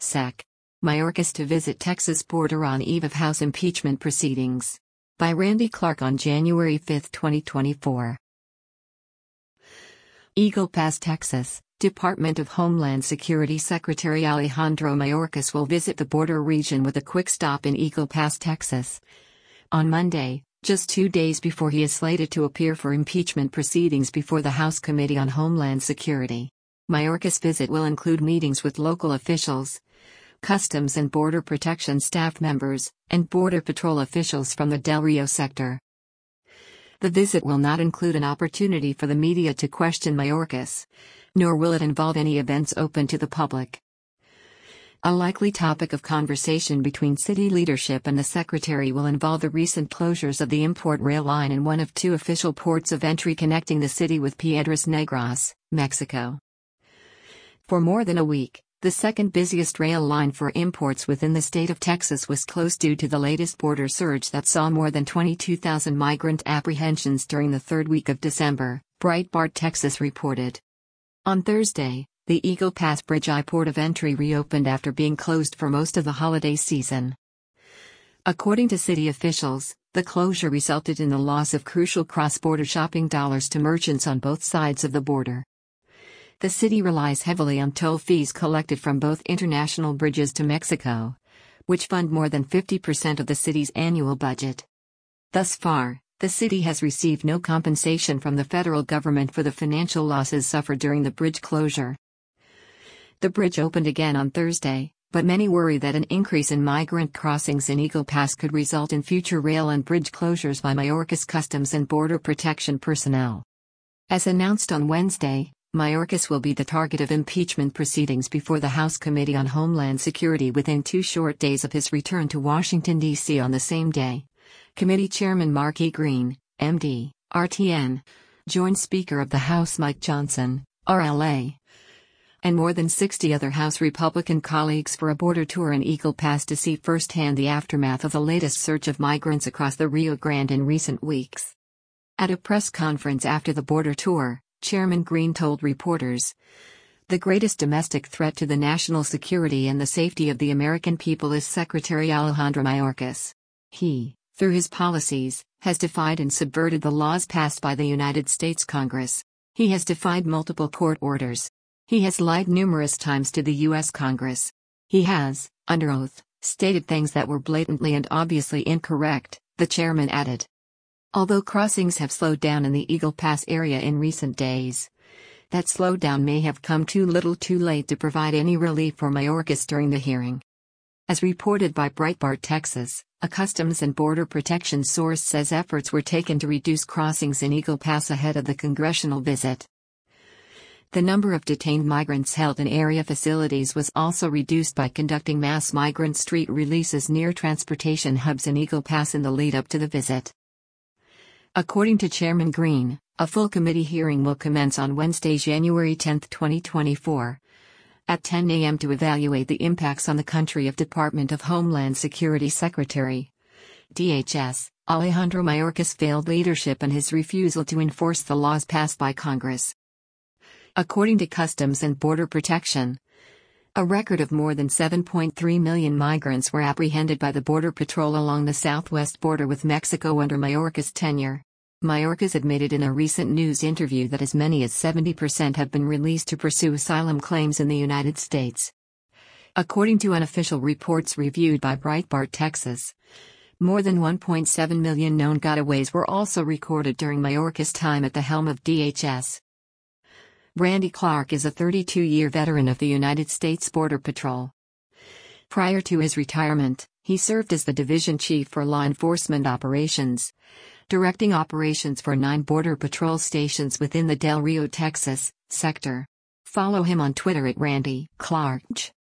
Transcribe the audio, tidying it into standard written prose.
Sec. Mayorkas to visit Texas border on eve of House impeachment proceedings. By Randy Clark on January 5, 2024. Eagle Pass, Texas. Department of Homeland Security Secretary Alejandro Mayorkas will visit the border region with a quick stop in Eagle Pass, Texas. On Monday, just 2 days before he is slated to appear for impeachment proceedings before the House Committee on Homeland Security. Mayorkas' visit will include meetings with local officials, Customs and Border Protection staff members, and Border Patrol officials from the Del Rio sector. The visit will not include an opportunity for the media to question Mayorkas, nor will it involve any events open to the public. A likely topic of conversation between city leadership and the secretary will involve the recent closures of the import rail line in one of 2 official ports of entry connecting the city with Piedras Negras, Mexico. For more than a week, the second busiest rail line for imports within the state of Texas was closed due to the latest border surge that saw more than 22,000 migrant apprehensions during the 3rd week of December, Breitbart Texas reported. On Thursday, the Eagle Pass Bridge I port of entry reopened after being closed for most of the holiday season. According to city officials, the closure resulted in the loss of crucial cross-border shopping dollars to merchants on both sides of the border. The city relies heavily on toll fees collected from both international bridges to Mexico, which fund more than 50% of the city's annual budget. Thus far, the city has received no compensation from the federal government for the financial losses suffered during the bridge closure. The bridge opened again on Thursday, but many worry that an increase in migrant crossings in Eagle Pass could result in future rail and bridge closures by Mayorkas Customs and Border Protection personnel. As announced on Wednesday, Mayorkas will be the target of impeachment proceedings before the House Committee on Homeland Security within 2 short days of his return to Washington, D.C. on the same day. Committee Chairman Mark E. Green, MD, RTN, Joint Speaker of the House Mike Johnson, RLA, and more than 60 other House Republican colleagues for a border tour in Eagle Pass to see firsthand the aftermath of the latest surge of migrants across the Rio Grande in recent weeks. At a press conference after the border tour, Chairman Green told reporters, "The greatest domestic threat to the national security and the safety of the American people is Secretary Alejandro Mayorkas. He, through his policies, has defied and subverted the laws passed by the United States Congress. He has defied multiple court orders. He has lied numerous times to the U.S. Congress. He has, under oath, stated things that were blatantly and obviously incorrect," the chairman added. Although crossings have slowed down in the Eagle Pass area in recent days, that slowdown may have come too little too late to provide any relief for Mayorkas during the hearing. As reported by Breitbart Texas, a Customs and Border Protection source says efforts were taken to reduce crossings in Eagle Pass ahead of the congressional visit. The number of detained migrants held in area facilities was also reduced by conducting mass migrant street releases near transportation hubs in Eagle Pass in the lead-up to the visit. According to Chairman Green, a full committee hearing will commence on Wednesday, January 10, 2024, at 10 a.m. to evaluate the impacts on the country of Department of Homeland Security Secretary, DHS, Alejandro Mayorkas' failed leadership and his refusal to enforce the laws passed by Congress. According to Customs and Border Protection, a record of more than 7.3 million migrants were apprehended by the Border Patrol along the southwest border with Mexico under Mayorkas' tenure. Mayorkas admitted in a recent news interview that as many as 70% have been released to pursue asylum claims in the United States. According to unofficial reports reviewed by Breitbart Texas, more than 1.7 million known gotaways were also recorded during Mayorkas' time at the helm of DHS. Randy Clark is a 32-year veteran of the United States Border Patrol. Prior to his retirement, he served as the division chief for law enforcement operations, directing operations for 9 Border Patrol stations within the Del Rio, Texas, sector. Follow him on Twitter at Randy Clark.